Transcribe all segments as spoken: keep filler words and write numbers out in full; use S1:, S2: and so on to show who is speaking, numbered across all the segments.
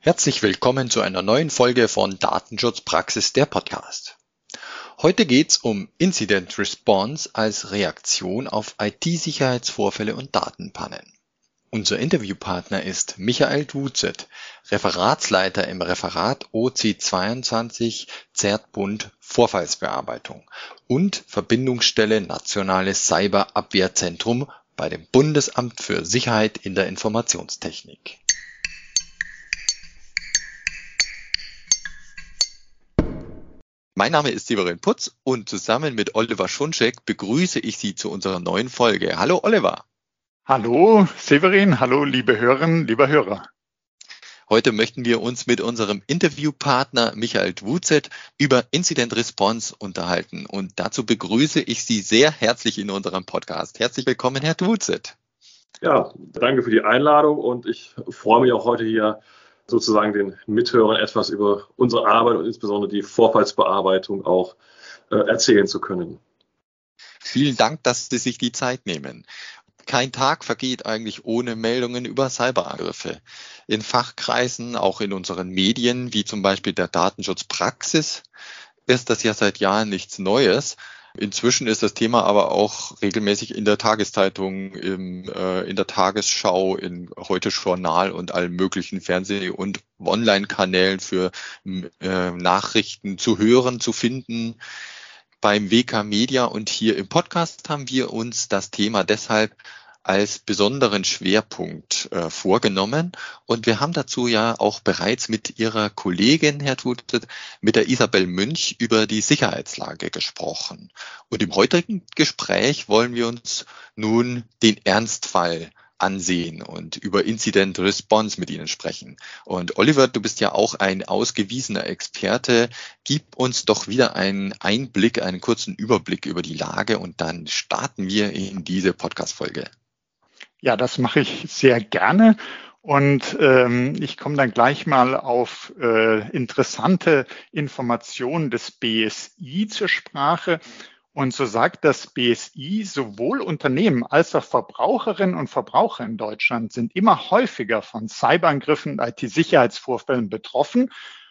S1: Herzlich willkommen zu einer neuen Folge von Datenschutzpraxis, der Podcast. Heute geht's um Incident Response als Reaktion auf I T-Sicherheitsvorfälle und Datenpannen. Unser Interviewpartner ist Michael Dwutzet, Referatsleiter im Referat O C zweiundzwanzig Z E R T-Bund Vorfallsbearbeitung und Verbindungsstelle Nationales Cyberabwehrzentrum bei dem Bundesamt für Sicherheit in der Informationstechnik. Mein Name ist Severin Putz und zusammen mit Oliver Schunschek begrüße ich Sie zu unserer neuen Folge. Hallo Oliver.
S2: Hallo Severin, hallo liebe Hörerinnen, lieber Hörer.
S1: Heute möchten wir uns mit unserem Interviewpartner Michael Dwutzet über Incident Response unterhalten und dazu begrüße ich Sie sehr herzlich in unserem Podcast. Herzlich willkommen, Herr Dwutzet.
S3: Ja, danke für die Einladung und ich freue mich auch heute hier sozusagen den Mithörern etwas über unsere Arbeit und insbesondere die Vorfallsbearbeitung auch äh, erzählen zu können.
S1: Vielen Dank, dass Sie sich die Zeit nehmen. Kein Tag vergeht eigentlich ohne Meldungen über Cyberangriffe. In Fachkreisen, auch in unseren Medien, wie zum Beispiel der Datenschutzpraxis, ist das ja seit Jahren nichts Neues. Inzwischen ist das Thema aber auch regelmäßig in der Tageszeitung, im, äh, in der Tagesschau, in Heute Journal und allen möglichen Fernseh- und Online-Kanälen für äh, Nachrichten zu hören, zu finden. Beim W K Media und hier im Podcast haben wir uns das Thema deshalb als besonderen Schwerpunkt äh, vorgenommen. Und wir haben dazu ja auch bereits mit Ihrer Kollegin, Herr Dwutzet, mit der Isabel Münch über die Sicherheitslage gesprochen. Und im heutigen Gespräch wollen wir uns nun den Ernstfall ansehen und über Incident Response mit Ihnen sprechen. Und Oliver, du bist ja auch ein ausgewiesener Experte. Gib uns doch wieder einen Einblick, einen kurzen Überblick über die Lage und dann starten wir in diese Podcast-Folge.
S2: Ja, das mache ich sehr gerne und ähm, ich komme dann gleich mal auf äh, interessante Informationen des B S I zur Sprache. Und so sagt das B S I, sowohl Unternehmen als auch Verbraucherinnen und Verbraucher in Deutschland sind immer häufiger von Cyberangriffen und I T-Sicherheitsvorfällen betroffen.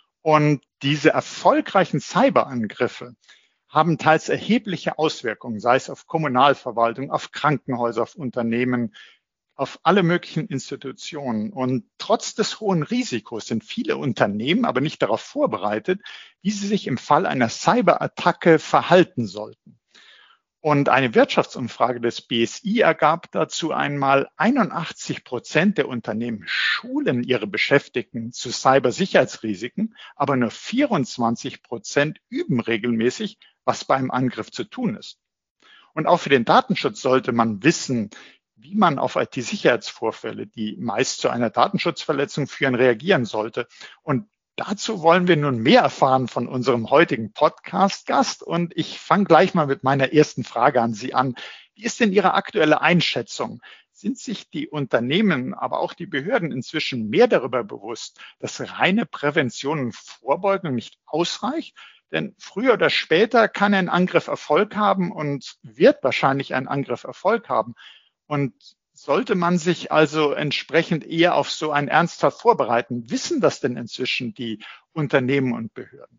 S2: Und diese erfolgreichen Cyberangriffe haben teils erhebliche Auswirkungen, sei es auf Kommunalverwaltung, auf Krankenhäuser, auf Unternehmen, auf alle möglichen Institutionen. Und trotz des hohen Risikos sind viele Unternehmen aber nicht darauf vorbereitet, wie sie sich im Fall einer Cyberattacke verhalten sollten. Und eine Wirtschaftsumfrage des B S I ergab dazu einmal, einundachtzig Prozent der Unternehmen schulen ihre Beschäftigten zu Cybersicherheitsrisiken, aber nur vierundzwanzig Prozent üben regelmäßig, was beim Angriff zu tun ist. Und auch für den Datenschutz sollte man wissen, wie man auf I T-Sicherheitsvorfälle, die meist zu einer Datenschutzverletzung führen, reagieren sollte. Und dazu wollen wir nun mehr erfahren von unserem heutigen Podcast-Gast. Und ich fange gleich mal mit meiner ersten Frage an Sie an. Wie ist denn Ihre aktuelle Einschätzung? Sind sich die Unternehmen, aber auch die Behörden inzwischen mehr darüber bewusst, dass reine Prävention und Vorbeugung nicht ausreicht? Denn früher oder später kann ein Angriff Erfolg haben und wird wahrscheinlich ein Angriff Erfolg haben. Und sollte man sich also entsprechend eher auf so einen Ernstfall vorbereiten? Wissen das denn inzwischen die Unternehmen und Behörden?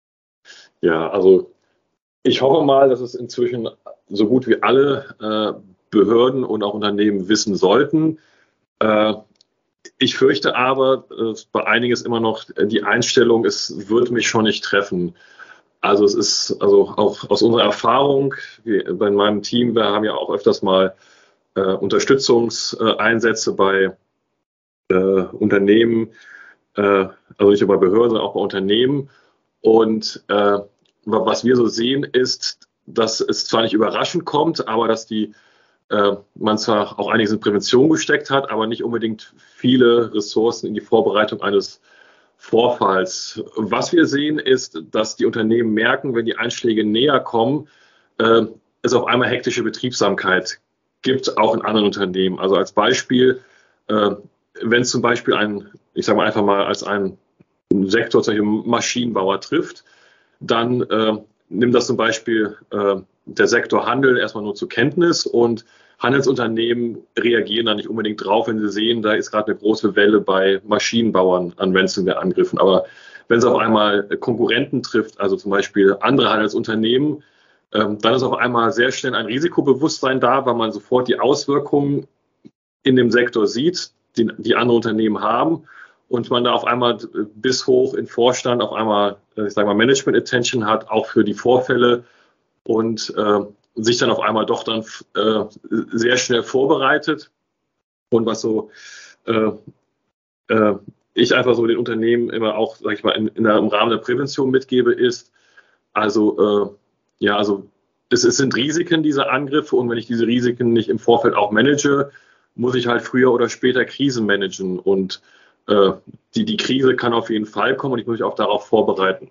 S3: Ja, also ich hoffe mal, dass es inzwischen so gut wie alle äh, Behörden und auch Unternehmen wissen sollten. Äh, ich fürchte aber, äh, bei einigen ist immer noch die Einstellung, es wird mich schon nicht treffen. Also es ist also auch aus unserer Erfahrung, wir, bei meinem Team, wir haben ja auch öfters mal Äh, Unterstützungseinsätze bei äh, Unternehmen, äh, also nicht nur bei Behörden, sondern auch bei Unternehmen. Und äh, was wir so sehen, ist, dass es zwar nicht überraschend kommt, aber dass die äh, man zwar auch einiges in Prävention gesteckt hat, aber nicht unbedingt viele Ressourcen in die Vorbereitung eines Vorfalls. Was wir sehen, ist, dass die Unternehmen merken, wenn die Einschläge näher kommen, äh, es auf einmal hektische Betriebsamkeit gibt, auch in anderen Unternehmen. Also als Beispiel, äh, wenn es zum Beispiel ein, ich sage mal einfach mal, als ein Sektor, zum Beispiel Maschinenbauer trifft, dann äh, nimmt das zum Beispiel äh, der Sektor Handel erstmal nur zur Kenntnis und Handelsunternehmen reagieren da nicht unbedingt drauf, wenn sie sehen, da ist gerade eine große Welle bei Maschinenbauern an Ransomware-Angriffen. Aber wenn es auf einmal Konkurrenten trifft, also zum Beispiel andere Handelsunternehmen, ähm, dann ist auf einmal sehr schnell ein Risikobewusstsein da, weil man sofort die Auswirkungen in dem Sektor sieht, die, die andere Unternehmen haben. Und man da auf einmal bis hoch in Vorstand auf einmal, ich sage mal, Management-Attention hat, auch für die Vorfälle und äh, sich dann auf einmal doch dann äh, sehr schnell vorbereitet. Und was so äh, äh, ich einfach so den Unternehmen immer auch, sag ich mal, in, in der, im Rahmen der Prävention mitgebe, ist, also äh, ja, also es, es sind Risiken, diese Angriffe, und wenn ich diese Risiken nicht im Vorfeld auch manage, muss ich halt früher oder später Krisen managen. Und äh, die, die Krise kann auf jeden Fall kommen und ich muss mich auch darauf vorbereiten.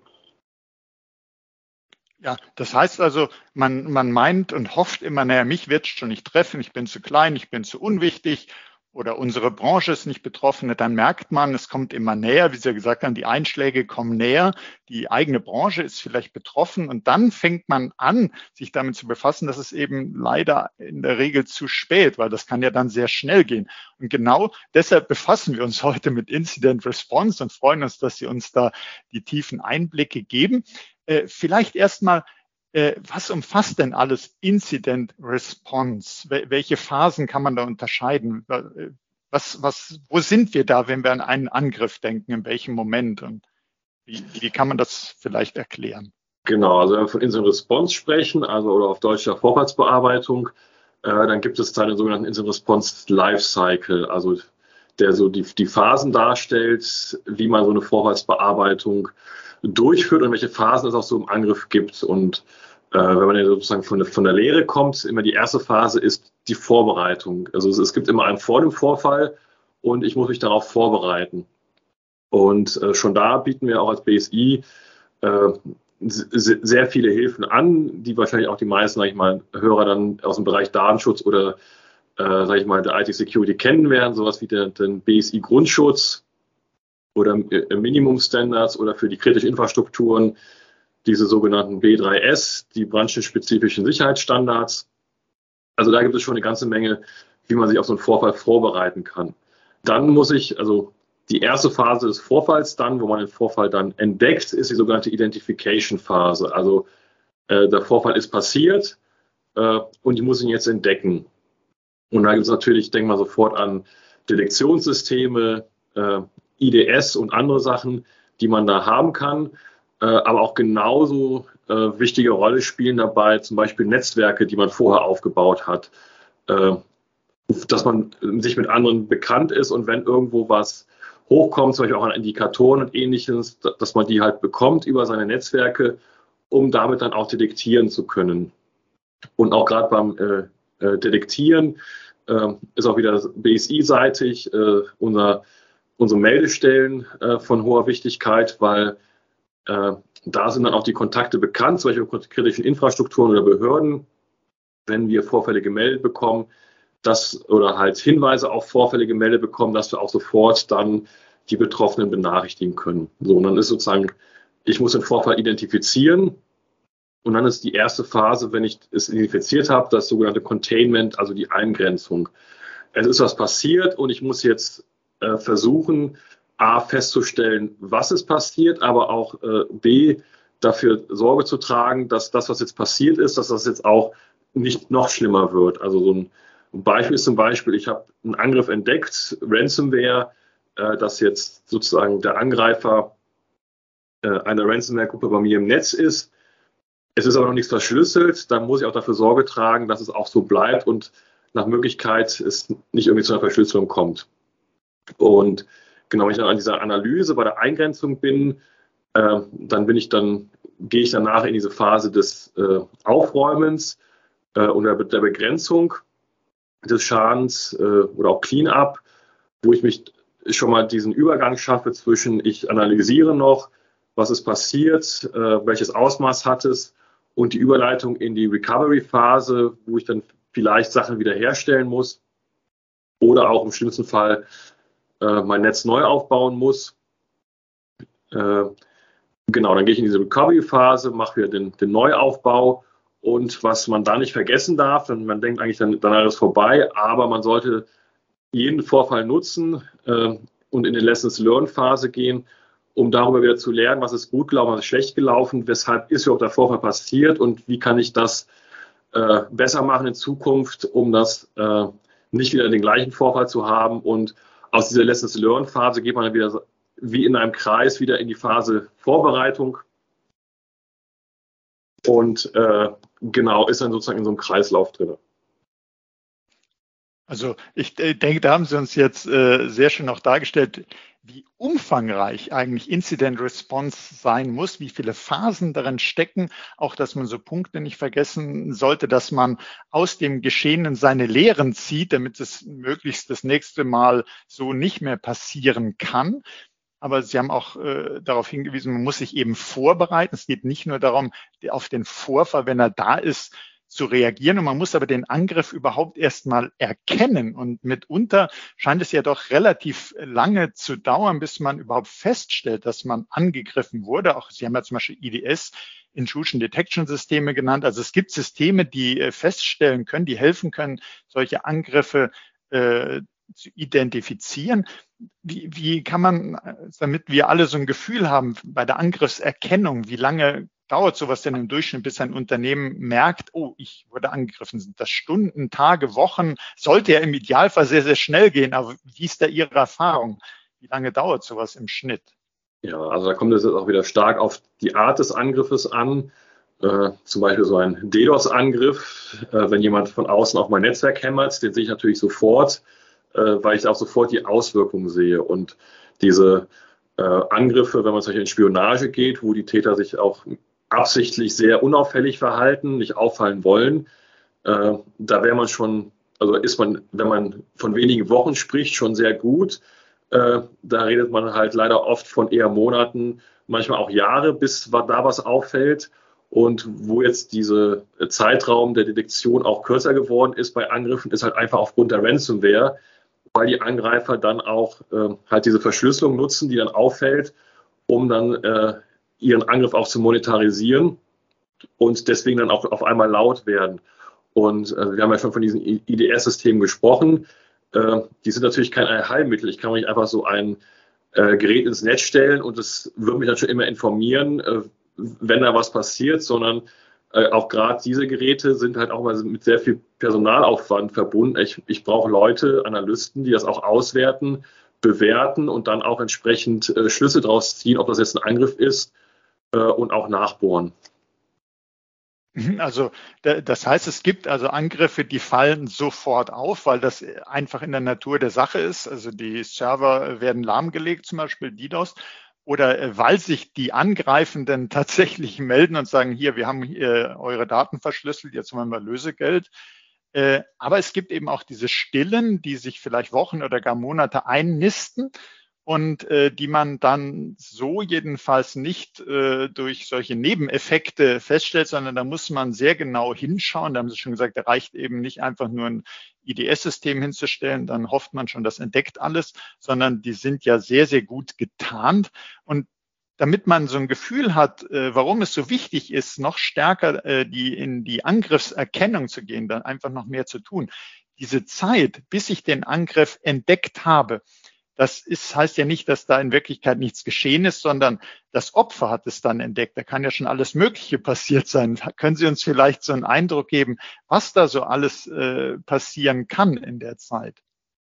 S2: Ja, das heißt also, man, man meint und hofft immer, naja, mich wird es schon nicht treffen, ich bin zu klein, ich bin zu unwichtig oder unsere Branche ist nicht betroffen. Dann merkt man, es kommt immer näher, wie Sie ja gesagt haben, die Einschläge kommen näher, die eigene Branche ist vielleicht betroffen und dann fängt man an, sich damit zu befassen. Das ist eben leider in der Regel zu spät, weil das kann ja dann sehr schnell gehen. Und genau deshalb befassen wir uns heute mit Incident Response und freuen uns, dass Sie uns da die tiefen Einblicke geben. Äh, vielleicht erstmal, äh, was umfasst denn alles Incident Response? Wel- welche Phasen kann man da unterscheiden? Was, was, wo sind wir da, wenn wir an einen Angriff denken? In welchem Moment? Und wie, wie kann man das vielleicht erklären?
S3: Genau, also wenn wir von Incident Response sprechen, also oder auf Deutsch der Vorfallsbearbeitung, äh, dann gibt es da den sogenannten Incident Response Lifecycle, also der so die, die Phasen darstellt, wie man so eine Vorfallsbearbeitung durchführt und welche Phasen es auch so im Angriff gibt. Und äh, wenn man ja sozusagen von der, von der Lehre kommt, immer die erste Phase ist die Vorbereitung. Also es, es gibt immer einen vor dem Vorfall und ich muss mich darauf vorbereiten. Und äh, schon da bieten wir auch als B S I äh, sehr viele Hilfen an, die wahrscheinlich auch die meisten, sag ich mal, Hörer dann aus dem Bereich Datenschutz oder äh, sag ich mal, der I T-Security kennen werden, sowas wie der, den B S I-Grundschutz oder Minimum-Standards oder für die kritischen Infrastrukturen diese sogenannten B drei S, die branchenspezifischen Sicherheitsstandards. Also da gibt es schon eine ganze Menge, wie man sich auf so einen Vorfall vorbereiten kann. Dann muss ich, also die erste Phase des Vorfalls dann, wo man den Vorfall dann entdeckt, ist die sogenannte Identification-Phase. Also äh, der Vorfall ist passiert äh, und ich muss ihn jetzt entdecken. Und da gibt es natürlich, denken wir sofort an Detektionssysteme, äh, I D S und andere Sachen, die man da haben kann, äh, aber auch genauso äh, wichtige Rolle spielen dabei zum Beispiel Netzwerke, die man vorher aufgebaut hat, äh, dass man sich mit anderen bekannt ist und wenn irgendwo was hochkommt, zum Beispiel auch an Indikatoren und Ähnliches, dass man die halt bekommt über seine Netzwerke, um damit dann auch detektieren zu können. Und auch gerade beim äh, äh, Detektieren äh, ist auch wieder B S I-seitig äh, unser unsere Meldestellen äh, von hoher Wichtigkeit, weil äh, da sind dann auch die Kontakte bekannt, zum Beispiel kritischen Infrastrukturen oder Behörden, wenn wir Vorfälle gemeldet bekommen, dass, oder halt Hinweise auf Vorfälle gemeldet bekommen, dass wir auch sofort dann die Betroffenen benachrichtigen können. So, und dann ist sozusagen, ich muss den Vorfall identifizieren und dann ist die erste Phase, wenn ich es identifiziert habe, das sogenannte Containment, also die Eingrenzung. Es ist was passiert und ich muss jetzt äh, versuchen, A, festzustellen, was ist passiert, aber auch äh, B, dafür Sorge zu tragen, dass das, was jetzt passiert ist, dass das jetzt auch nicht noch schlimmer wird. Also so ein Beispiel ist zum Beispiel, ich habe einen Angriff entdeckt, Ransomware, äh, dass jetzt sozusagen der Angreifer äh, einer Ransomware-Gruppe bei mir im Netz ist. Es ist aber noch nichts verschlüsselt, dann muss ich auch dafür Sorge tragen, dass es auch so bleibt und nach Möglichkeit es nicht irgendwie zu einer Verschlüsselung kommt. Und genau, wenn ich dann an dieser Analyse bei der Eingrenzung bin, äh, dann bin ich dann, gehe ich danach in diese Phase des äh, Aufräumens äh, und der, der Begrenzung des Schadens äh, oder auch Cleanup, wo ich mich schon mal diesen Übergang schaffe zwischen, ich analysiere noch, was ist passiert, äh, welches Ausmaß hat es und die Überleitung in die Recovery-Phase, wo ich dann vielleicht Sachen wiederherstellen muss oder auch im schlimmsten Fall äh, mein Netz neu aufbauen muss. Äh, genau, dann gehe ich in diese Recovery-Phase, mache wieder den, den Neuaufbau Und was man da nicht vergessen darf, denn man denkt eigentlich, dann, dann ist es vorbei, aber man sollte jeden Vorfall nutzen äh, und in die Lessons-Learn-Phase gehen, um darüber wieder zu lernen, was ist gut gelaufen, was ist schlecht gelaufen, weshalb ist überhaupt der Vorfall passiert und wie kann ich das äh, besser machen in Zukunft, um das äh, nicht wieder den gleichen Vorfall zu haben. Und aus dieser Lessons-Learn-Phase geht man dann wieder wie in einem Kreis wieder in die Phase Vorbereitung und äh, genau, ist dann sozusagen in so einem Kreislauf drin.
S2: Also ich äh, denke, da haben Sie uns jetzt äh, sehr schön auch dargestellt, wie umfangreich eigentlich Incident Response sein muss, wie viele Phasen darin stecken, auch dass man so Punkte nicht vergessen sollte, dass man aus dem Geschehenen seine Lehren zieht, damit es möglichst das nächste Mal so nicht mehr passieren kann. Aber Sie haben auch äh, darauf hingewiesen, man muss sich eben vorbereiten. Es geht nicht nur darum, auf den Vorfall, wenn er da ist, zu reagieren. Und man muss aber den Angriff überhaupt erst mal erkennen. Und mitunter scheint es ja doch relativ lange zu dauern, bis man überhaupt feststellt, dass man angegriffen wurde. Auch Sie haben ja zum Beispiel I D S, Intrusion Detection Systeme genannt. Also es gibt Systeme, die feststellen können, die helfen können, solche Angriffe äh, zu identifizieren. Wie, wie kann man, damit wir alle so ein Gefühl haben bei der Angriffserkennung, wie lange dauert sowas denn im Durchschnitt, bis ein Unternehmen merkt, oh, ich wurde angegriffen? Sind das Stunden, Tage, Wochen? Sollte ja im Idealfall sehr, sehr schnell gehen, aber wie ist da Ihre Erfahrung? Wie lange dauert sowas im Schnitt?
S3: Ja, also da kommt es jetzt auch wieder stark auf die Art des Angriffes an. Äh, zum Beispiel so ein DDoS-Angriff, äh, wenn jemand von außen auf mein Netzwerk hämmert, den sehe ich natürlich sofort, äh, weil ich auch sofort die Auswirkungen sehe. Und diese äh, Angriffe, wenn man zum Beispiel in Spionage geht, wo die Täter sich auch absichtlich sehr unauffällig verhalten, nicht auffallen wollen, äh, da wäre man schon, also ist man, wenn man von wenigen Wochen spricht, schon sehr gut. Äh, da redet man halt leider oft von eher Monaten, manchmal auch Jahre, bis da was auffällt. Und wo jetzt dieser Zeitraum der Detektion auch kürzer geworden ist bei Angriffen, ist halt einfach aufgrund der Ransomware, weil die Angreifer dann auch äh, halt diese Verschlüsselung nutzen, die dann auffällt, um dann äh, ihren Angriff auch zu monetarisieren und deswegen dann auch auf einmal laut werden. Und äh, wir haben ja schon von diesen I D S-Systemen gesprochen. Äh, die sind natürlich kein Allheilmittel. Ich kann nicht einfach so ein äh, Gerät ins Netz stellen und es wird mich dann schon immer informieren, äh, wenn da was passiert, sondern äh, auch gerade diese Geräte sind halt auch mal mit sehr viel Personalaufwand verbunden. Ich, ich brauche Leute, Analysten, die das auch auswerten, bewerten und dann auch entsprechend äh, Schlüsse draus ziehen, ob das jetzt ein Angriff ist äh, und auch nachbohren.
S2: Also das heißt, es gibt also Angriffe, die fallen sofort auf, weil das einfach in der Natur der Sache ist. Also die Server werden lahmgelegt, zum Beispiel DDoS, oder weil sich die Angreifenden tatsächlich melden und sagen, hier, wir haben hier eure Daten verschlüsselt, jetzt wollen wir Lösegeld. Aber es gibt eben auch diese Stillen, die sich vielleicht Wochen oder gar Monate einnisten und äh, die man dann so jedenfalls nicht äh, durch solche Nebeneffekte feststellt, sondern da muss man sehr genau hinschauen. Da haben Sie schon gesagt, da reicht eben nicht einfach nur ein I D S-System hinzustellen, dann hofft man schon, das entdeckt alles, sondern die sind ja sehr, sehr gut getarnt. Und damit man so ein Gefühl hat, äh, warum es so wichtig ist, noch stärker äh, die in die Angriffserkennung zu gehen, dann einfach noch mehr zu tun. Diese Zeit, bis ich den Angriff entdeckt habe, das ist, heißt ja nicht, dass da in Wirklichkeit nichts geschehen ist, sondern das Opfer hat es dann entdeckt. Da kann ja schon alles Mögliche passiert sein. Können Sie uns vielleicht so einen Eindruck geben, was da so alles äh, passieren kann in der Zeit?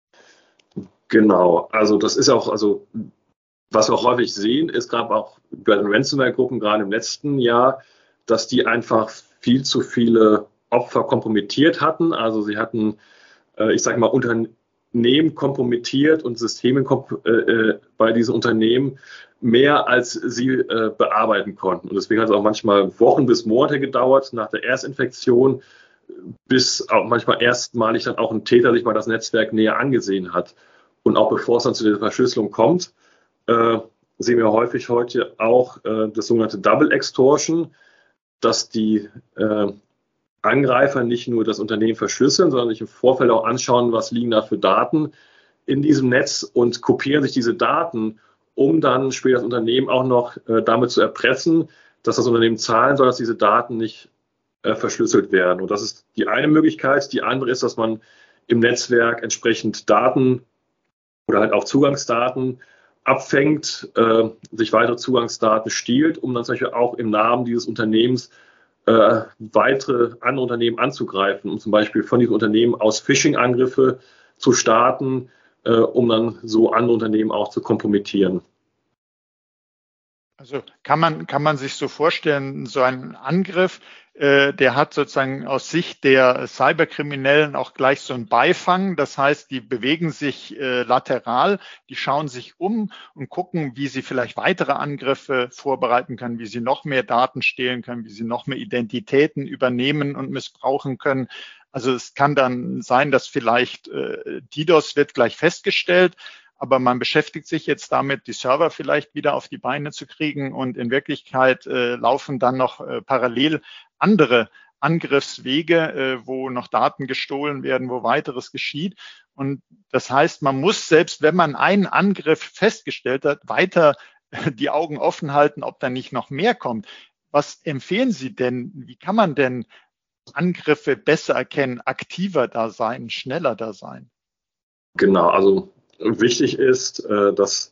S3: Genau, also das ist auch, also was wir auch häufig sehen, ist gerade auch bei den Ransomware-Gruppen, gerade im letzten Jahr, dass die einfach viel zu viele Opfer kompromittiert hatten. Also sie hatten, äh, ich sage mal, Unternehmen kompromittiert und Systeme äh, bei diesen Unternehmen mehr, als sie äh, bearbeiten konnten. Und deswegen hat es auch manchmal Wochen bis Monate gedauert nach der Erstinfektion, bis auch manchmal erstmalig dann auch ein Täter sich mal das Netzwerk näher angesehen hat. Und auch bevor es dann zu der Verschlüsselung kommt, äh, sehen wir häufig heute auch äh, das sogenannte Double Extortion, dass die äh, Angreifer nicht nur das Unternehmen verschlüsseln, sondern sich im Vorfeld auch anschauen, was liegen da für Daten in diesem Netz und kopieren sich diese Daten, um dann später das Unternehmen auch noch äh, damit zu erpressen, dass das Unternehmen zahlen soll, dass diese Daten nicht äh, verschlüsselt werden. Und das ist die eine Möglichkeit. Die andere ist, dass man im Netzwerk entsprechend Daten oder halt auch Zugangsdaten abfängt, äh, sich weitere Zugangsdaten stiehlt, um dann zum Beispiel auch im Namen dieses Unternehmens äh, weitere andere Unternehmen anzugreifen, um zum Beispiel von diesem Unternehmen aus Phishing-Angriffe zu starten, äh, um dann so andere Unternehmen auch zu kompromittieren.
S2: Also kann man, kann man sich so vorstellen, so ein Angriff, äh, der hat sozusagen aus Sicht der Cyberkriminellen auch gleich so einen Beifang. Das heißt, die bewegen sich äh, lateral, die schauen sich um und gucken, wie sie vielleicht weitere Angriffe vorbereiten können, wie sie noch mehr Daten stehlen können, wie sie noch mehr Identitäten übernehmen und missbrauchen können. Also es kann dann sein, dass vielleicht äh, DDoS wird gleich festgestellt, aber man beschäftigt sich jetzt damit, die Server vielleicht wieder auf die Beine zu kriegen, und in Wirklichkeit äh, laufen dann noch äh, parallel andere Angriffswege, äh, wo noch Daten gestohlen werden, wo weiteres geschieht. Und das heißt, man muss, selbst wenn man einen Angriff festgestellt hat, weiter äh, die Augen offen halten, ob da nicht noch mehr kommt. Was empfehlen Sie denn? Wie kann man denn Angriffe besser erkennen, aktiver da sein, schneller da sein?
S3: Genau, also wichtig ist, dass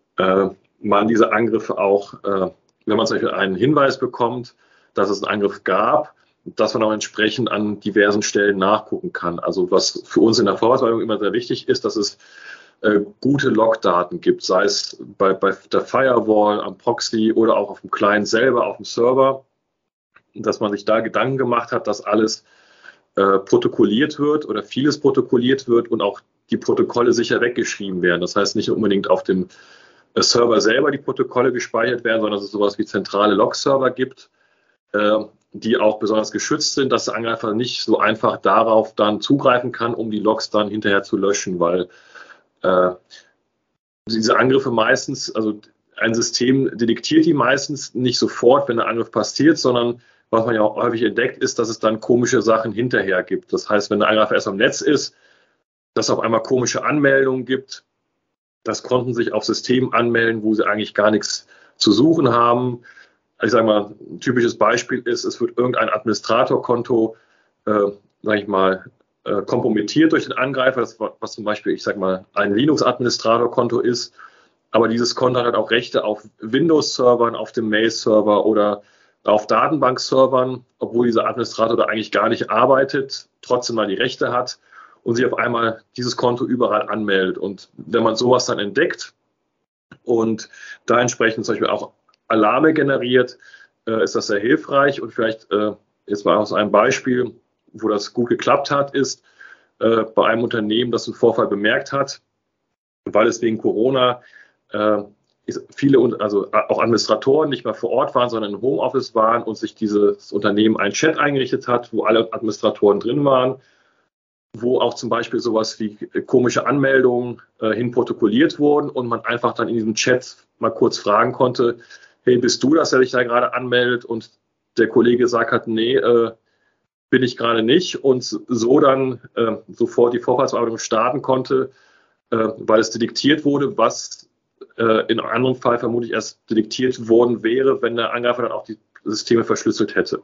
S3: man diese Angriffe auch, wenn man zum Beispiel einen Hinweis bekommt, dass es einen Angriff gab, dass man auch entsprechend an diversen Stellen nachgucken kann. Also was für uns in der Vorbereitung immer sehr wichtig ist, dass es gute Logdaten gibt, sei es bei, bei der Firewall, am Proxy oder auch auf dem Client selber, auf dem Server, dass man sich da Gedanken gemacht hat, dass alles äh, protokolliert wird oder vieles protokolliert wird und auch die Protokolle sicher weggeschrieben werden. Das heißt, nicht unbedingt auf dem Server selber die Protokolle gespeichert werden, sondern dass es sowas wie zentrale Log-Server gibt, äh, die auch besonders geschützt sind, dass der Angreifer nicht so einfach darauf dann zugreifen kann, um die Logs dann hinterher zu löschen, weil äh, diese Angriffe meistens, also ein System detektiert die meistens nicht sofort, wenn der Angriff passiert, sondern was man ja auch häufig entdeckt, ist, dass es dann komische Sachen hinterher gibt. Das heißt, wenn der Angreifer erst am Netz ist, dass es auf einmal komische Anmeldungen gibt, dass Konten sich auf Systemen anmelden, wo sie eigentlich gar nichts zu suchen haben. Ich sage mal, ein typisches Beispiel ist, es wird irgendein Administratorkonto, äh, sage ich mal, äh, kompromittiert durch den Angreifer, das, was zum Beispiel, ich sage mal, ein Linux-Administratorkonto ist. Aber dieses Konto hat auch Rechte auf Windows-Servern, auf dem Mail-Server oder auf Datenbank-Servern, obwohl dieser Administrator da eigentlich gar nicht arbeitet, trotzdem mal die Rechte hat und sich auf einmal dieses Konto überall anmeldet. Und wenn man sowas dann entdeckt und da entsprechend zum Beispiel auch Alarme generiert, äh, ist das sehr hilfreich. Und vielleicht äh, jetzt mal aus einem Beispiel, wo das gut geklappt hat, ist äh, bei einem Unternehmen, das einen Vorfall bemerkt hat, weil es wegen Corona äh, viele, also auch Administratoren nicht mehr vor Ort waren, sondern im Homeoffice waren und sich dieses Unternehmen einen Chat eingerichtet hat, wo alle Administratoren drin waren, wo auch zum Beispiel sowas wie komische Anmeldungen äh, hin protokolliert wurden und man einfach dann in diesem Chat mal kurz fragen konnte, hey, bist du das, der dich da gerade anmeldet? Und der Kollege sagt hat, nee, äh, bin ich gerade nicht. Und so dann äh, sofort die Vorfallsbearbeitung starten konnte, äh, weil es detektiert wurde, was äh, in einem anderen Fall vermutlich erst detektiert worden wäre, wenn der Angreifer dann auch die Systeme verschlüsselt hätte.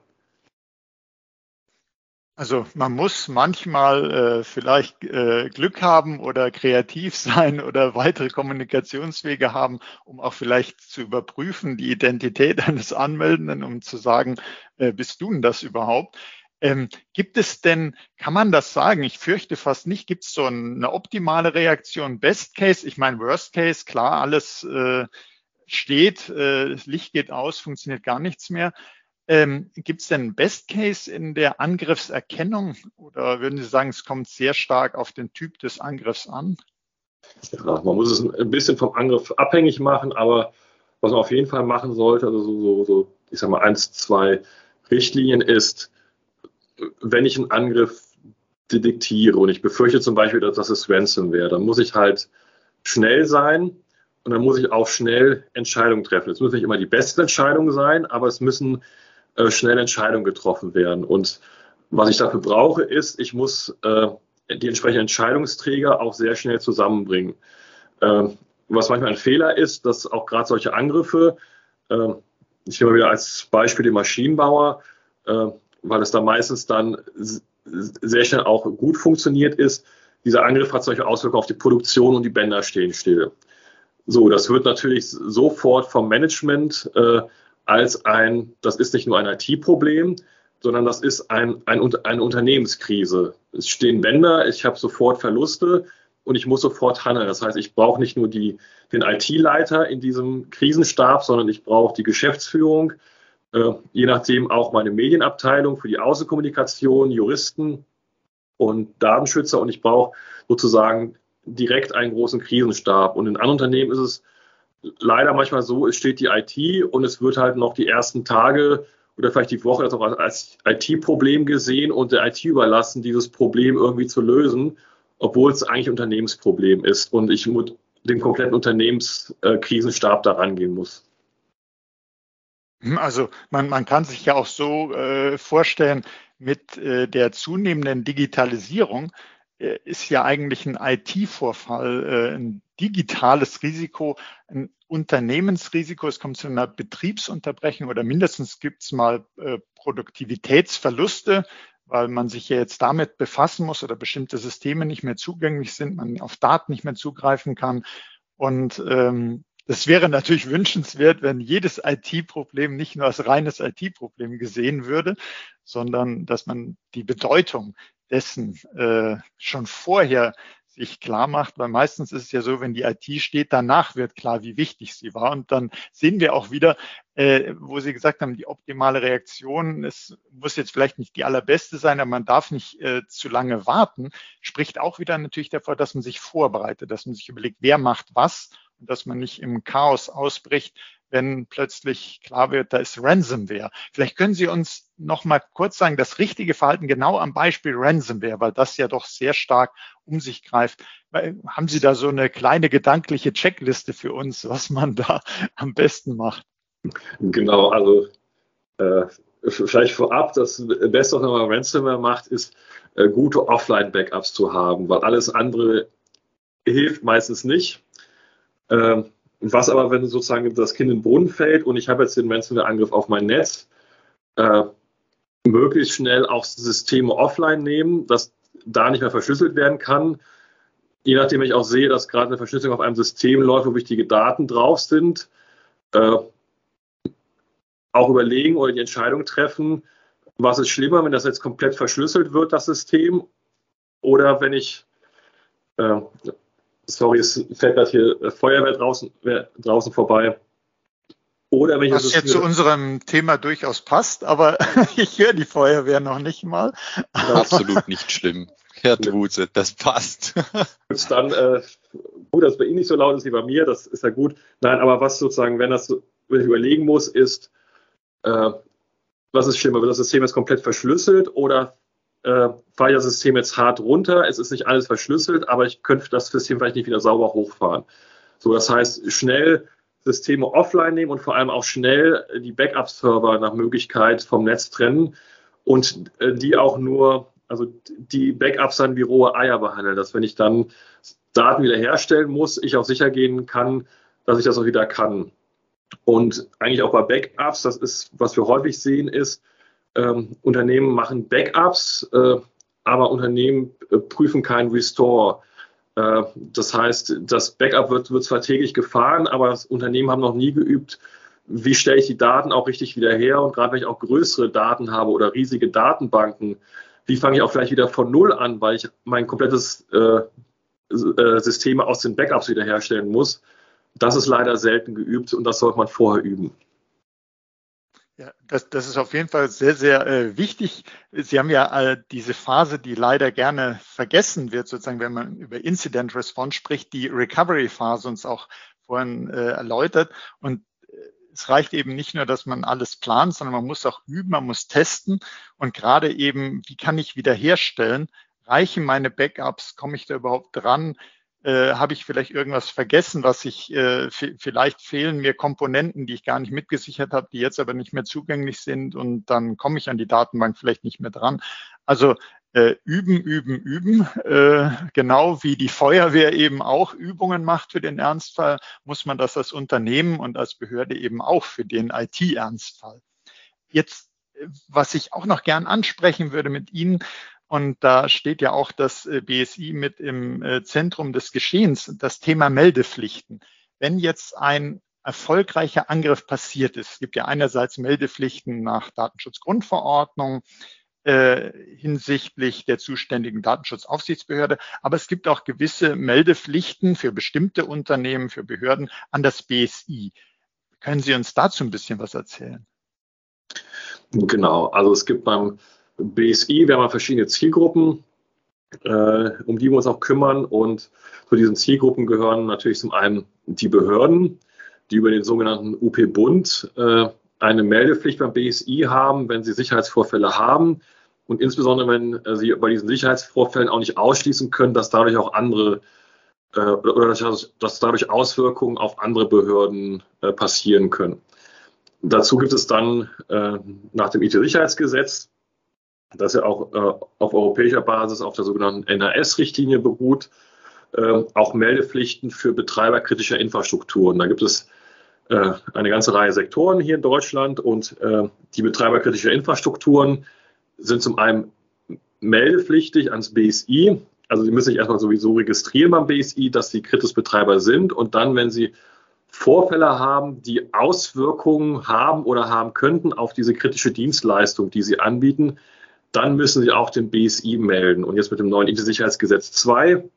S2: Also man muss manchmal äh, vielleicht äh, Glück haben oder kreativ sein oder weitere Kommunikationswege haben, um auch vielleicht zu überprüfen, die Identität eines Anmeldenden, um zu sagen, äh, bist du denn das überhaupt? Ähm, gibt es denn, kann man das sagen? Ich fürchte fast nicht. Gibt es so eine optimale Reaktion? Best Case, ich meine Worst Case, klar, alles äh, steht, äh, das Licht geht aus, funktioniert gar nichts mehr. Ähm, gibt es denn einen Best Case in der Angriffserkennung oder würden Sie sagen, es kommt sehr stark auf den Typ des Angriffs an?
S3: Ja, man muss es ein bisschen vom Angriff abhängig machen, aber was man auf jeden Fall machen sollte, also so, so, so ich sag mal, eins, zwei Richtlinien ist, wenn ich einen Angriff detektiere und ich befürchte zum Beispiel, dass das ist Ransomware, dann muss ich halt schnell sein und dann muss ich auch schnell Entscheidungen treffen. Es müssen nicht immer die besten Entscheidungen sein, aber es müssen äh, schnell Entscheidungen getroffen werden. Und was ich dafür brauche, ist, ich muss äh, die entsprechenden Entscheidungsträger auch sehr schnell zusammenbringen. Äh, was manchmal ein Fehler ist, dass auch gerade solche Angriffe, äh, ich nehme mal wieder als Beispiel den Maschinenbauer, äh, weil es da meistens dann sehr schnell auch gut funktioniert ist. Dieser Angriff hat solche Auswirkungen auf die Produktion und die Bänder stehen still. So, das wird natürlich sofort vom Management äh, als ein, das ist nicht nur ein I T-Problem, sondern das ist ein, ein, eine Unternehmenskrise. Es stehen Bänder, ich habe sofort Verluste und ich muss sofort handeln. Das heißt, ich brauche nicht nur die, den I T-Leiter in diesem Krisenstab, sondern ich brauche die Geschäftsführung, äh, je nachdem auch meine Medienabteilung für die Außenkommunikation, Juristen und Datenschützer und ich brauche sozusagen direkt einen großen Krisenstab. Und in anderen Unternehmen ist es leider manchmal so, es steht die I T und es wird halt noch die ersten Tage oder vielleicht die Woche das auch als I T-Problem gesehen und der I T überlassen, dieses Problem irgendwie zu lösen, obwohl es eigentlich ein Unternehmensproblem ist und ich mit dem kompletten Unternehmenskrisenstab da rangehen muss.
S2: Also man, man kann sich ja auch so äh, vorstellen, mit äh, der zunehmenden Digitalisierung äh, ist ja eigentlich ein I T-Vorfall, äh, ein digitales Risiko, ein Unternehmensrisiko. Es kommt zu einer Betriebsunterbrechung oder mindestens gibt es mal äh, Produktivitätsverluste, weil man sich ja jetzt damit befassen muss oder bestimmte Systeme nicht mehr zugänglich sind, man auf Daten nicht mehr zugreifen kann. Und ähm, das wäre natürlich wünschenswert, wenn jedes I T-Problem nicht nur als reines I T-Problem gesehen würde, sondern dass man die Bedeutung dessen äh, schon vorher sich klar macht, weil meistens ist es ja so, wenn die I T steht, danach wird klar, wie wichtig sie war. Und dann sehen wir auch wieder, äh, wo Sie gesagt haben, die optimale Reaktion, es muss jetzt vielleicht nicht die allerbeste sein, aber man darf nicht äh, zu lange warten, spricht auch wieder natürlich davor, dass man sich vorbereitet, dass man sich überlegt, wer macht was und dass man nicht im Chaos ausbricht, wenn plötzlich klar wird, da ist Ransomware. Vielleicht können Sie uns noch mal kurz sagen, das richtige Verhalten genau am Beispiel Ransomware, weil das ja doch sehr stark um sich greift. Haben Sie da so eine kleine gedankliche Checkliste für uns, was man da am besten macht?
S3: Genau, also äh, vielleicht vorab, das Beste, was man bei Ransomware macht, ist äh, gute Offline-Backups zu haben, weil alles andere hilft meistens nicht. Ähm, was aber, wenn sozusagen das Kind in den Brunnen fällt und ich habe jetzt den Ransomware-Angriff auf mein Netz, äh, möglichst schnell auch Systeme offline nehmen, dass da nicht mehr verschlüsselt werden kann. Je nachdem ich auch sehe, dass gerade eine Verschlüsselung auf einem System läuft, wo wichtige Daten drauf sind, äh, auch überlegen oder die Entscheidung treffen, was ist schlimmer, wenn das jetzt komplett verschlüsselt wird, das System, oder wenn ich, äh, sorry, es fällt gerade hier Feuerwehr draußen, draußen vorbei, oder wenn ich
S2: was das jetzt zu unserem Thema durchaus passt, aber ich höre die Feuerwehr noch nicht mal.
S1: Absolut nicht schlimm. Herr Druse, das passt.
S3: Dann, äh, gut, dass bei Ihnen nicht so laut ist wie bei mir, das ist ja gut. Nein, aber was sozusagen, wenn das, wenn ich überlegen muss, ist, äh, was ist schlimmer, wird das System jetzt komplett verschlüsselt oder äh, fahre ich das System jetzt hart runter? Es ist nicht alles verschlüsselt, aber ich könnte das System vielleicht nicht wieder sauber hochfahren. So, das heißt, schnell Systeme offline nehmen und vor allem auch schnell die Backup-Server nach Möglichkeit vom Netz trennen und äh, die auch nur, also die Backups dann wie rohe Eier behandeln, dass wenn ich dann Daten wiederherstellen muss, ich auch sicher gehen kann, dass ich das auch wieder kann. Und eigentlich auch bei Backups, das ist, was wir häufig sehen, ist, ähm, Unternehmen machen Backups, äh, aber Unternehmen äh, prüfen keinen Restore. Äh, das heißt, das Backup wird, wird zwar täglich gefahren, aber das Unternehmen haben noch nie geübt, wie stelle ich die Daten auch richtig wieder her. Und gerade wenn ich auch größere Daten habe oder riesige Datenbanken, wie fange ich auch vielleicht wieder von Null an, weil ich mein komplettes äh, äh, System aus den Backups wiederherstellen muss. Das ist leider selten geübt und das sollte man vorher üben.
S2: Ja, das, das ist auf jeden Fall sehr, sehr äh, wichtig. Sie haben ja äh, diese Phase, die leider gerne vergessen wird, sozusagen, wenn man über Incident Response spricht, die Recovery-Phase uns auch vorhin äh, erläutert. Und äh, es reicht eben nicht nur, dass man alles plant, sondern man muss auch üben, man muss testen. Und gerade eben, wie kann ich wiederherstellen? Reichen meine Backups? Komme ich da überhaupt dran? Äh, habe ich vielleicht irgendwas vergessen, was ich, äh, vielleicht fehlen mir Komponenten, die ich gar nicht mitgesichert habe, die jetzt aber nicht mehr zugänglich sind und dann komme ich an die Datenbank vielleicht nicht mehr dran. Also äh, üben, üben, üben. Äh, genau wie die Feuerwehr eben auch Übungen macht für den Ernstfall, muss man das als Unternehmen und als Behörde eben auch für den I T-Ernstfall. Jetzt was ich auch noch gern ansprechen würde mit Ihnen, und da steht ja auch das B S I mit im Zentrum des Geschehens, das Thema Meldepflichten. Wenn jetzt ein erfolgreicher Angriff passiert ist, es gibt ja einerseits Meldepflichten nach Datenschutzgrundverordnung äh, hinsichtlich der zuständigen Datenschutzaufsichtsbehörde, aber es gibt auch gewisse Meldepflichten für bestimmte Unternehmen, für Behörden an das B S I. Können Sie uns dazu ein bisschen was erzählen?
S3: Genau, also es gibt beim B S I, wir haben verschiedene Zielgruppen, äh, um die wir uns auch kümmern, und zu diesen Zielgruppen gehören natürlich zum einen die Behörden, die über den sogenannten U P-Bund äh, eine Meldepflicht beim B S I haben, wenn sie Sicherheitsvorfälle haben, und insbesondere wenn äh, sie bei diesen Sicherheitsvorfällen auch nicht ausschließen können, dass dadurch auch andere äh, oder dass, dass dadurch Auswirkungen auf andere Behörden äh, passieren können. Dazu gibt es dann äh, nach dem I T-Sicherheitsgesetz, das ja auch äh, auf europäischer Basis auf der sogenannten N A S-Richtlinie beruht, äh, auch Meldepflichten für Betreiber kritischer Infrastrukturen. Da gibt es äh, eine ganze Reihe Sektoren hier in Deutschland, und äh, die Betreiber kritischer Infrastrukturen sind zum einen meldepflichtig ans B S I. Also sie müssen sich erstmal sowieso registrieren beim B S I, dass sie Kritisbetreiber sind, und dann, wenn sie Vorfälle haben, die Auswirkungen haben oder haben könnten auf diese kritische Dienstleistung, die sie anbieten, dann müssen sie auch den B S I melden. Und jetzt mit dem neuen I T-Sicherheitsgesetz zwei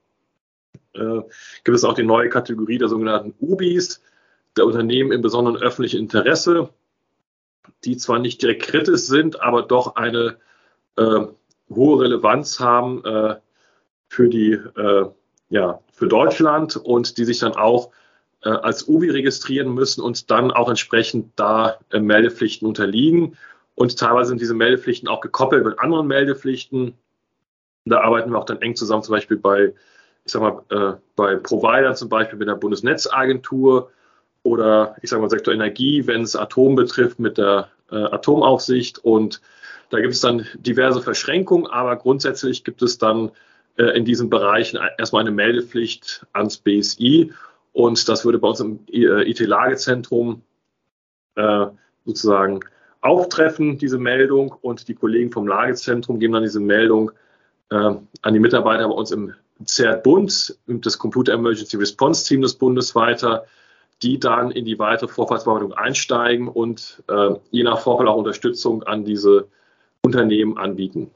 S3: äh, gibt es auch die neue Kategorie der sogenannten U B Is, der Unternehmen im besonderen öffentlichen Interesse, die zwar nicht direkt kritisch sind, aber doch eine äh, hohe Relevanz haben äh, für die, äh, ja, für Deutschland, und die sich dann auch äh, als U B I registrieren müssen und dann auch entsprechend da äh, Meldepflichten unterliegen. Und teilweise sind diese Meldepflichten auch gekoppelt mit anderen Meldepflichten. Da arbeiten wir auch dann eng zusammen, zum Beispiel bei, ich sag mal, äh, bei Providern, zum Beispiel mit der Bundesnetzagentur, oder ich sage mal Sektor Energie, wenn es Atom betrifft, mit der äh, Atomaufsicht. Und da gibt es dann diverse Verschränkungen, aber grundsätzlich gibt es dann äh, in diesen Bereichen erstmal eine Meldepflicht ans B S I. Und das würde bei uns im I T-Lagezentrum äh, sozusagen auftreffen, diese Meldung. Und die Kollegen vom Lagezentrum geben dann diese Meldung äh, an die Mitarbeiter bei uns im C E R T-Bund, das Computer Emergency Response Team des Bundes weiter, die dann in die weitere Vorfallsbearbeitung einsteigen und äh, je nach Vorfall auch Unterstützung an diese Unternehmen anbieten.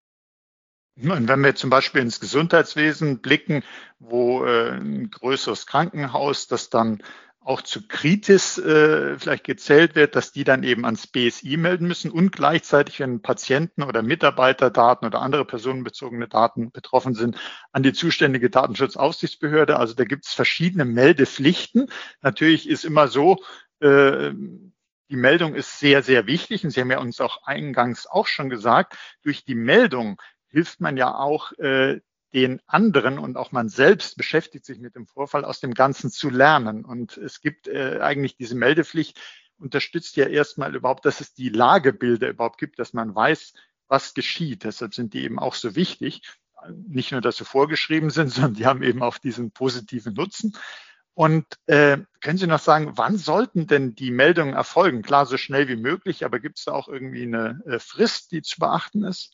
S2: Und wenn wir zum Beispiel ins Gesundheitswesen blicken, wo äh, ein größeres Krankenhaus, das dann auch zu Kritis äh, vielleicht gezählt wird, dass die dann eben ans B S I melden müssen, und gleichzeitig, wenn Patienten- oder Mitarbeiterdaten oder andere personenbezogene Daten betroffen sind, an die zuständige Datenschutzaufsichtsbehörde. Also da gibt es verschiedene Meldepflichten. Natürlich ist immer so, äh, die Meldung ist sehr, sehr wichtig, und Sie haben ja uns auch eingangs auch schon gesagt, durch die Meldung hilft man ja auch äh, den anderen, und auch man selbst beschäftigt sich mit dem Vorfall, aus dem Ganzen zu lernen. Und es gibt äh, eigentlich diese Meldepflicht, unterstützt ja erstmal überhaupt, dass es die Lagebilder überhaupt gibt, dass man weiß, was geschieht. Deshalb sind die eben auch so wichtig. Nicht nur, dass sie vorgeschrieben sind, sondern die haben eben auch diesen positiven Nutzen. Und äh, können Sie noch sagen, wann sollten denn die Meldungen erfolgen? Klar, so schnell wie möglich, aber gibt es da auch irgendwie eine äh, Frist, die zu beachten ist?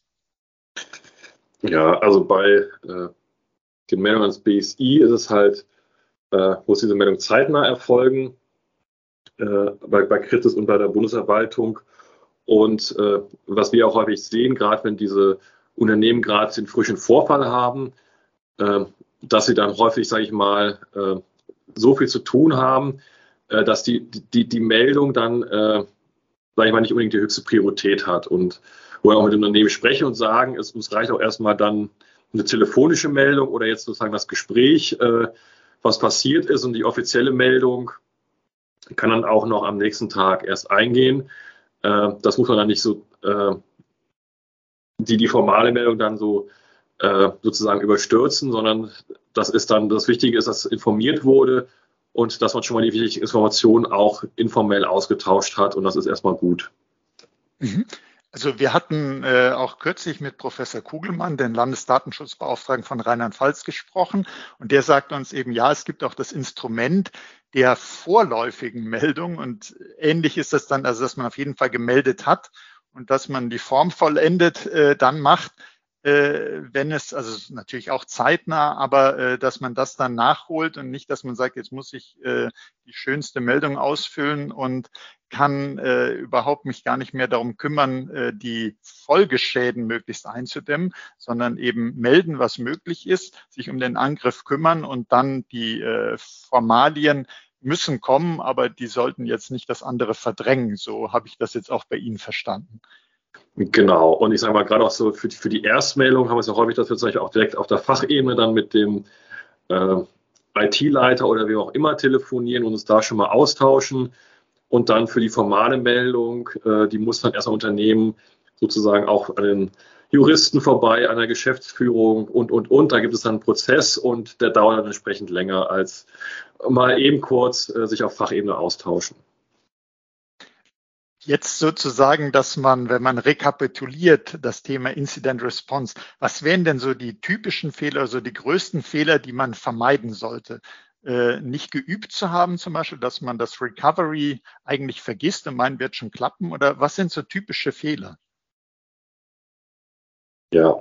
S3: Ja, also bei äh, den Meldungen ans B S I ist es halt, äh, muss diese Meldung zeitnah erfolgen, äh, bei, bei Kritis und bei der Bundesverwaltung. Und äh, was wir auch häufig sehen, gerade wenn diese Unternehmen gerade den frischen Vorfall haben, äh, dass sie dann häufig, sage ich mal, äh, so viel zu tun haben, äh, dass die, die, die Meldung dann, äh, sage ich mal, nicht unbedingt die höchste Priorität hat. Und wo wir auch mit dem Unternehmen sprechen und sagen, es uns reicht auch erstmal dann eine telefonische Meldung oder jetzt sozusagen das Gespräch, äh, was passiert ist, und die offizielle Meldung kann dann auch noch am nächsten Tag erst eingehen. Äh, das muss man dann nicht so, äh, die, die formale Meldung dann so äh, sozusagen überstürzen, sondern das ist dann, das Wichtige ist, dass informiert wurde und dass man schon mal die wichtigen Informationen auch informell ausgetauscht hat, und das ist erstmal gut.
S2: Mhm. Also wir hatten äh, auch kürzlich mit Professor Kugelmann, den Landesdatenschutzbeauftragten von Rheinland-Pfalz, gesprochen, und der sagt uns eben, ja, es gibt auch das Instrument der vorläufigen Meldung, und ähnlich ist das dann, also dass man auf jeden Fall gemeldet hat und dass man die Form vollendet äh, dann macht, äh, wenn es, also natürlich auch zeitnah, aber äh, dass man das dann nachholt und nicht, dass man sagt, jetzt muss ich äh, die schönste Meldung ausfüllen und kann äh, überhaupt mich gar nicht mehr darum kümmern, äh, die Folgeschäden möglichst einzudämmen, sondern eben melden, was möglich ist, sich um den Angriff kümmern und dann die äh, Formalien müssen kommen, aber die sollten jetzt nicht das andere verdrängen. So habe ich das jetzt auch bei Ihnen verstanden.
S3: Genau. Und ich sage mal, gerade auch so für die, für die Erstmeldung haben wir es ja häufig, dass wir zum Beispiel auch direkt auf der Fachebene dann mit dem äh, I T-Leiter oder wie auch immer telefonieren und uns da schon mal austauschen. Und dann für die formale Meldung, äh, die muss dann erst am Unternehmen sozusagen auch an den Juristen vorbei, an der Geschäftsführung und, und, und. Da gibt es dann einen Prozess und der dauert dann entsprechend länger als mal eben kurz äh, sich auf Fachebene austauschen.
S2: Jetzt sozusagen, dass man, wenn man rekapituliert, das Thema Incident Response, was wären denn so die typischen Fehler, so die größten Fehler, die man vermeiden sollte? Äh, nicht geübt zu haben zum Beispiel, dass man das Recovery eigentlich vergisst und meint, wird schon klappen? Oder was sind so typische Fehler?
S3: Ja,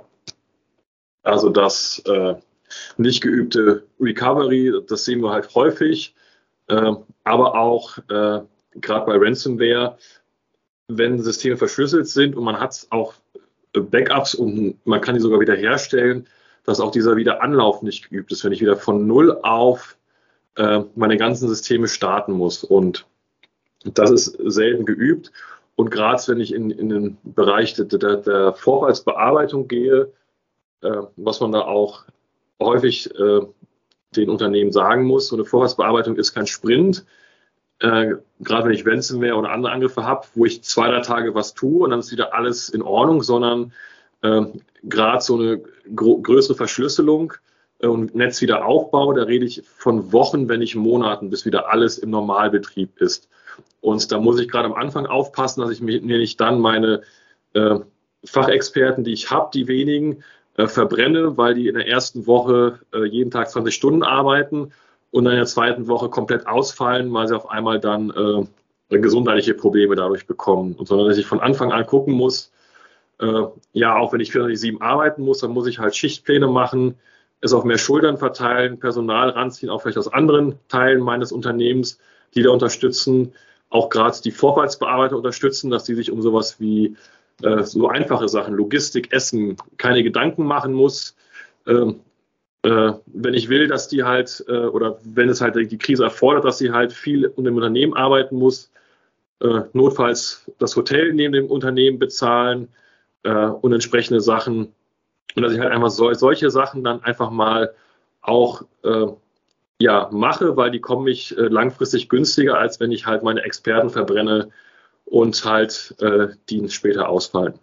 S3: also das äh, nicht geübte Recovery, das sehen wir halt häufig, äh, aber auch äh, gerade bei Ransomware, wenn Systeme verschlüsselt sind und man hat auch Backups und man kann die sogar wieder herstellen, dass auch dieser Wiederanlauf nicht geübt ist, wenn ich wieder von Null auf äh, meine ganzen Systeme starten muss. Und das ist selten geübt. Und gerade wenn ich in, in den Bereich der, der, der Vorfallsbearbeitung gehe, äh, was man da auch häufig äh, den Unternehmen sagen muss, so eine Vorfallsbearbeitung ist kein Sprint. Äh, gerade wenn ich Ransomware oder andere Angriffe habe, wo ich zwei, drei Tage was tue und dann ist wieder alles in Ordnung, sondern äh, gerade so eine gro- größere Verschlüsselung äh, und Netzwiederaufbau, da rede ich von Wochen, wenn nicht Monaten, bis wieder alles im Normalbetrieb ist. Und da muss ich gerade am Anfang aufpassen, dass ich mir nicht dann meine äh, Fachexperten, die ich habe, die wenigen, äh, verbrenne, weil die in der ersten Woche äh, jeden Tag zwanzig Stunden arbeiten und dann in der zweiten Woche komplett ausfallen, weil sie auf einmal dann äh, gesundheitliche Probleme dadurch bekommen. Und sondern dass ich von Anfang an gucken muss, äh, ja, auch wenn ich vierundzwanzig sieben arbeiten muss, dann muss ich halt Schichtpläne machen, es auf mehr Schultern verteilen, Personal ranziehen, auch vielleicht aus anderen Teilen meines Unternehmens, die da unterstützen, auch gerade die Vorfallsbearbeiter unterstützen, dass die sich um sowas wie äh, so einfache Sachen, Logistik, Essen, keine Gedanken machen muss. Ähm, Äh, wenn ich will, dass die halt, äh, oder wenn es halt die Krise erfordert, dass sie halt viel in dem Unternehmen arbeiten muss, äh, notfalls das Hotel neben dem Unternehmen bezahlen äh, und entsprechende Sachen. Und dass ich halt einfach so, solche Sachen dann einfach mal auch äh, ja, mache, weil die kommen mich äh, langfristig günstiger, als wenn ich halt meine Experten verbrenne und halt äh, die später ausfallen.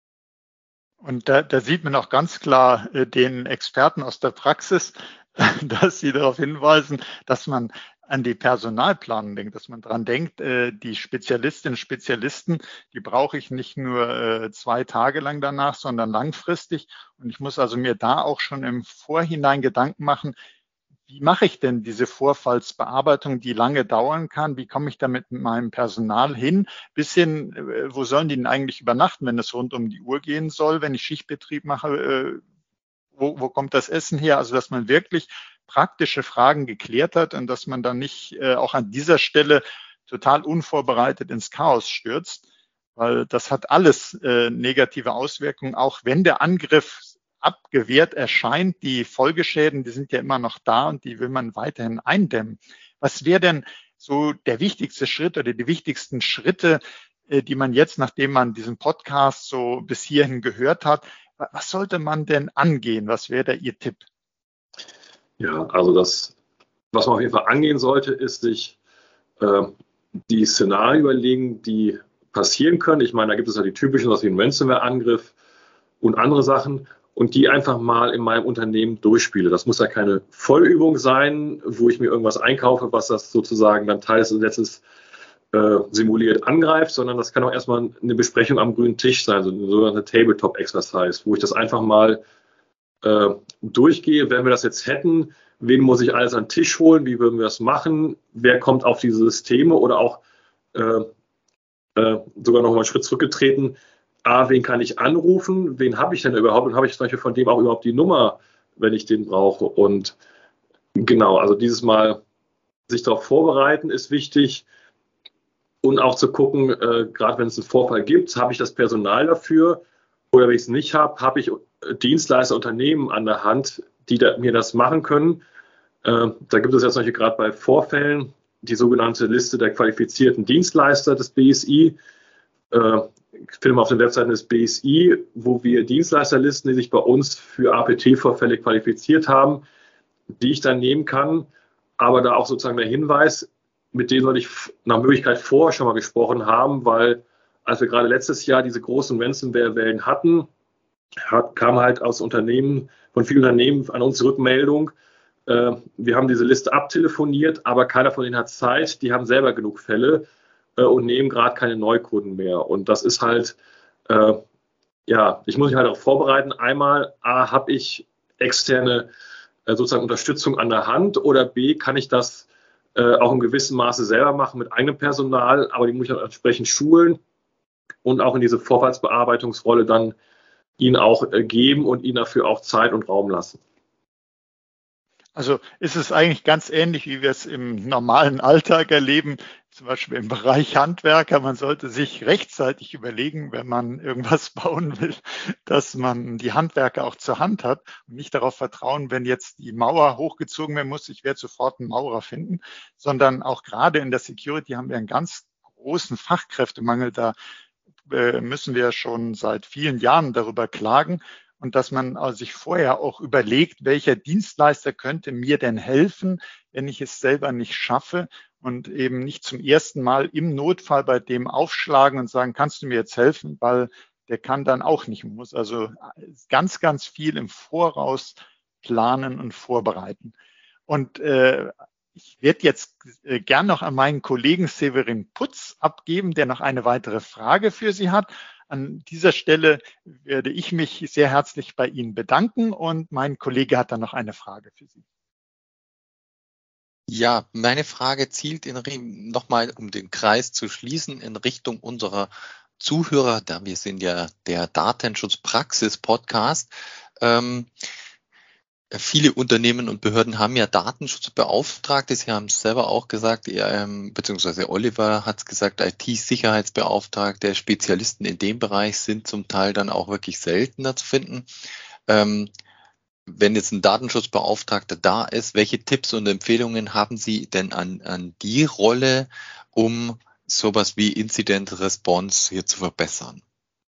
S2: Und da, da sieht man auch ganz klar äh, den Experten aus der Praxis, dass sie darauf hinweisen, dass man an die Personalplanung denkt, dass man daran denkt, äh, die Spezialistinnen und Spezialisten, die brauche ich nicht nur äh, zwei Tage lang danach, sondern langfristig. Und ich muss also mir da auch schon im Vorhinein Gedanken machen, wie mache ich denn diese Vorfallsbearbeitung, die lange dauern kann? Wie komme ich da mit meinem Personal hin? Bis hin, äh, wo sollen die denn eigentlich übernachten, wenn es rund um die Uhr gehen soll? Wenn ich Schichtbetrieb mache, äh, wo, wo kommt das Essen her? Also, dass man wirklich praktische Fragen geklärt hat und dass man dann nicht äh, auch an dieser Stelle total unvorbereitet ins Chaos stürzt, weil das hat alles äh, negative Auswirkungen, auch wenn der Angriff abgewehrt erscheint. Die Folgeschäden, die sind ja immer noch da und die will man weiterhin eindämmen. Was wäre denn so der wichtigste Schritt oder die wichtigsten Schritte, die man jetzt, nachdem man diesen Podcast so bis hierhin gehört hat, was sollte man denn angehen? Was wäre da Ihr Tipp?
S3: Ja, also das, was man auf jeden Fall angehen sollte, ist sich äh, die Szenarien überlegen, die passieren können. Ich meine, da gibt es ja die typischen, was wie ein Ransomware-Angriff und andere Sachen. Und die einfach mal in meinem Unternehmen durchspiele. Das muss ja keine Vollübung sein, wo ich mir irgendwas einkaufe, was das sozusagen dann Teil des Netzes äh, simuliert angreift, sondern das kann auch erstmal eine Besprechung am grünen Tisch sein, so eine sogenannte Tabletop-Exercise, wo ich das einfach mal äh, durchgehe. Wenn wir das jetzt hätten, wen muss ich alles an den Tisch holen, wie würden wir das machen, wer kommt auf diese Systeme oder auch äh, äh, sogar noch mal einen Schritt zurückgetreten, A, wen kann ich anrufen, wen habe ich denn überhaupt und habe ich zum Beispiel von dem auch überhaupt die Nummer, wenn ich den brauche. Und genau, also dieses Mal sich darauf vorbereiten ist wichtig und auch zu gucken, äh, gerade wenn es einen Vorfall gibt, habe ich das Personal dafür oder wenn ich es nicht habe, habe ich Dienstleister, Unternehmen an der Hand, die da, mir das machen können. Äh, da gibt es jetzt zum Beispiel gerade bei Vorfällen die sogenannte Liste der qualifizierten Dienstleister des B S I. Äh, findet man auf den Webseiten des B S I, wo wir Dienstleister listen, die sich bei uns für A P T-Vorfälle qualifiziert haben, die ich dann nehmen kann. Aber da auch sozusagen der Hinweis, mit denen sollte ich nach Möglichkeit vorher schon mal gesprochen haben, weil als wir gerade letztes Jahr diese großen Ransomware-Wellen hatten, hat, kam halt aus Unternehmen, von vielen Unternehmen an uns die Rückmeldung, äh, wir haben diese Liste abtelefoniert, aber keiner von denen hat Zeit, die haben selber genug Fälle äh, und nehmen gerade keine Neukunden mehr. Und das ist halt, äh, ja, ich muss mich halt auch vorbereiten. Einmal, A, habe ich externe äh, sozusagen Unterstützung an der Hand oder B, kann ich das äh, auch in gewissem Maße selber machen mit eigenem Personal, aber die muss ich dann entsprechend schulen und auch in diese Vorfallsbearbeitungsrolle dann ihnen auch äh, geben und ihnen dafür auch Zeit und Raum lassen.
S2: Also ist es eigentlich ganz ähnlich, wie wir es im normalen Alltag erleben, zum Beispiel im Bereich Handwerker. Man sollte sich rechtzeitig überlegen, wenn man irgendwas bauen will, dass man die Handwerker auch zur Hand hat und nicht darauf vertrauen, wenn jetzt die Mauer hochgezogen werden muss, ich werde sofort einen Maurer finden, sondern auch gerade in der Security haben wir einen ganz großen Fachkräftemangel. Da äh, müssen wir schon seit vielen Jahren darüber klagen. Und dass man also sich vorher auch überlegt, welcher Dienstleister könnte mir denn helfen, wenn ich es selber nicht schaffe und eben nicht zum ersten Mal im Notfall bei dem aufschlagen und sagen, kannst du mir jetzt helfen, weil der kann dann auch nicht, man muss also ganz, ganz viel im Voraus planen und vorbereiten. Und äh, ich werde jetzt äh, gern noch an meinen Kollegen Severin Putz abgeben, der noch eine weitere Frage für Sie hat. An dieser Stelle werde ich mich sehr herzlich bei Ihnen bedanken und mein Kollege hat dann noch eine Frage für Sie.
S1: Ja, meine Frage zielt in, nochmal, um den Kreis zu schließen, in Richtung unserer Zuhörer, da wir sind ja der Datenschutzpraxis-Podcast. Ähm, Viele Unternehmen und Behörden haben ja Datenschutzbeauftragte. Sie haben es selber auch gesagt, ähm, beziehungsweise Oliver hat es gesagt, I T-Sicherheitsbeauftragte, Spezialisten in dem Bereich sind zum Teil dann auch wirklich seltener zu finden. Ähm, wenn jetzt ein Datenschutzbeauftragter da ist, welche Tipps und Empfehlungen haben Sie denn an, an die Rolle, um sowas wie Incident Response hier zu verbessern?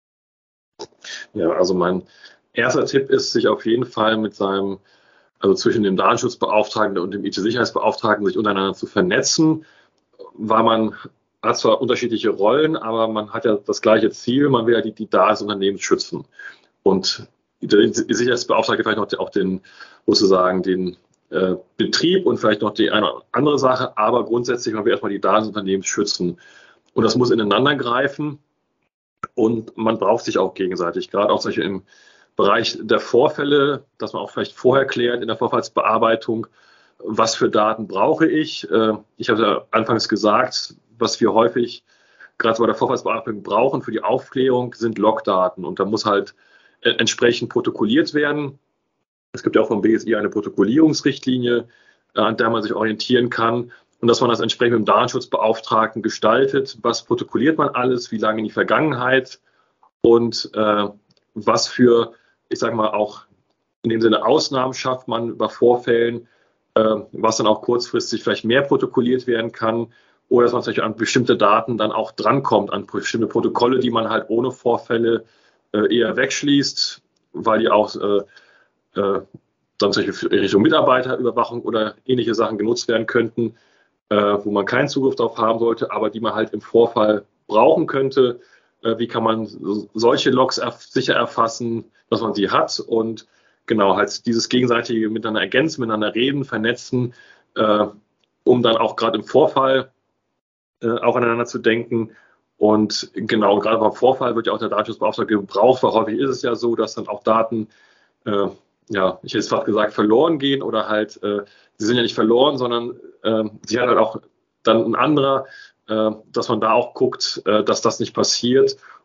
S3: Ja, also mein erster Tipp ist, sich auf jeden Fall mit seinem, also zwischen dem Datenschutzbeauftragten und dem I T-Sicherheitsbeauftragten sich untereinander zu vernetzen, weil man hat zwar unterschiedliche Rollen, aber man hat ja das gleiche Ziel, man will ja die, die Daten des Unternehmens schützen. Und der Sicherheitsbeauftragte vielleicht noch auch den, sozusagen den äh, Betrieb und vielleicht noch die eine oder andere Sache, aber grundsätzlich man will erstmal die Daten des Unternehmens schützen. Und das muss ineinander greifen und man braucht sich auch gegenseitig, gerade auch solche im Bereich der Vorfälle, dass man auch vielleicht vorher klärt in der Vorfallsbearbeitung, was für Daten brauche ich. Ich habe ja anfangs gesagt, was wir häufig gerade bei der Vorfallsbearbeitung brauchen für die Aufklärung, sind Logdaten. Und da muss halt entsprechend protokolliert werden. Es gibt ja auch vom B S I eine Protokollierungsrichtlinie, an der man sich orientieren kann. Und dass man das entsprechend mit dem Datenschutzbeauftragten gestaltet. Was protokolliert man alles? Wie lange in die Vergangenheit? Und äh, was für, ich sage mal, auch in dem Sinne Ausnahmen schafft man bei Vorfällen, äh, was dann auch kurzfristig vielleicht mehr protokolliert werden kann oder dass man vielleicht an bestimmte Daten dann auch drankommt, an bestimmte Protokolle, die man halt ohne Vorfälle äh, eher wegschließt, weil die auch äh, äh, dann zum Beispiel Richtung Mitarbeiterüberwachung oder ähnliche Sachen genutzt werden könnten, äh, wo man keinen Zugriff darauf haben sollte, aber die man halt im Vorfall brauchen könnte. Wie kann man solche Logs sicher erfassen, dass man sie hat und genau halt dieses gegenseitige miteinander ergänzen, miteinander reden, vernetzen, äh, um dann auch gerade im Vorfall äh, auch aneinander zu denken. Und genau, gerade beim Vorfall wird ja auch der Datenschutzbeauftragte gebraucht, weil häufig ist es ja so, dass dann auch Daten, äh, ja, ich hätte es fast gesagt, verloren gehen oder halt, äh, sie sind ja nicht verloren, sondern äh, sie hat halt auch dann ein anderer, dass man da auch guckt, dass das nicht passiert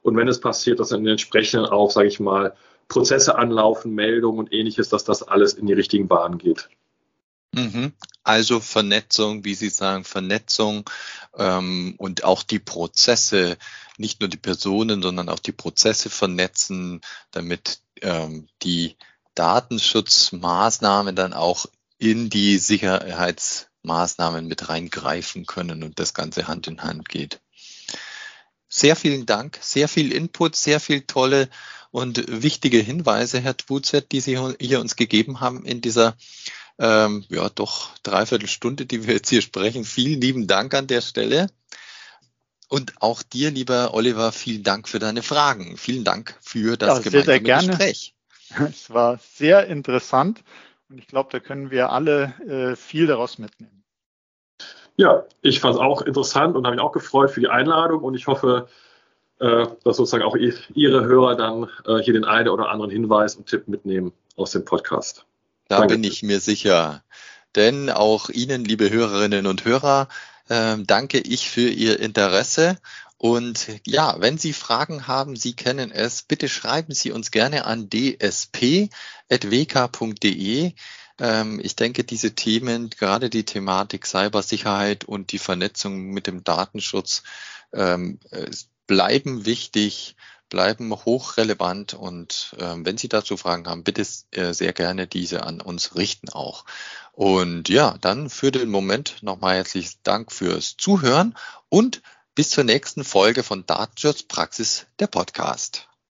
S3: Und wenn es passiert, dass in den entsprechenden auch, sage ich mal, Prozesse anlaufen, Meldungen und ähnliches, dass das alles in die richtigen Bahnen geht.
S1: Mhm. Also Vernetzung, wie Sie sagen, Vernetzung ähm, und auch die Prozesse, nicht nur die Personen, sondern auch die Prozesse vernetzen, damit ähm, die Datenschutzmaßnahmen dann auch in die Sicherheitsmaßnahmen mit reingreifen können und das Ganze Hand in Hand geht. Sehr vielen Dank, sehr viel Input, sehr viel tolle und wichtige Hinweise, Herr Twuzet, die Sie hier uns gegeben haben in dieser ähm, ja doch dreiviertel Stunde, die wir jetzt hier sprechen. Vielen lieben Dank an der Stelle. Und auch dir, lieber Oliver, vielen Dank für deine Fragen. Vielen Dank für das
S2: ja, sehr,
S1: gemeinsame
S2: sehr gerne.
S1: Gespräch.
S2: Es war sehr interessant und ich glaube, da können wir alle äh, viel daraus mitnehmen.
S3: Ja, ich fand es auch interessant und habe mich auch gefreut für die Einladung und ich hoffe, äh, dass sozusagen auch Ihre Hörer dann äh, hier den einen oder anderen Hinweis und Tipp mitnehmen aus dem Podcast.
S1: Da
S3: Danke.
S1: bin ich mir sicher. Denn auch Ihnen, liebe Hörerinnen und Hörer, äh, danke ich für Ihr Interesse. Und ja, wenn Sie Fragen haben, Sie kennen es, bitte schreiben Sie uns gerne an d s p at w k punkt d e. Ähm, ich denke, diese Themen, gerade die Thematik Cybersicherheit und die Vernetzung mit dem Datenschutz, ähm, bleiben wichtig, bleiben hochrelevant und äh, wenn Sie dazu Fragen haben, bitte äh, sehr gerne diese an uns richten auch. Und ja, dann für den Moment nochmal herzlichen Dank fürs Zuhören und bis zur nächsten Folge von Datenschutzpraxis, der Podcast.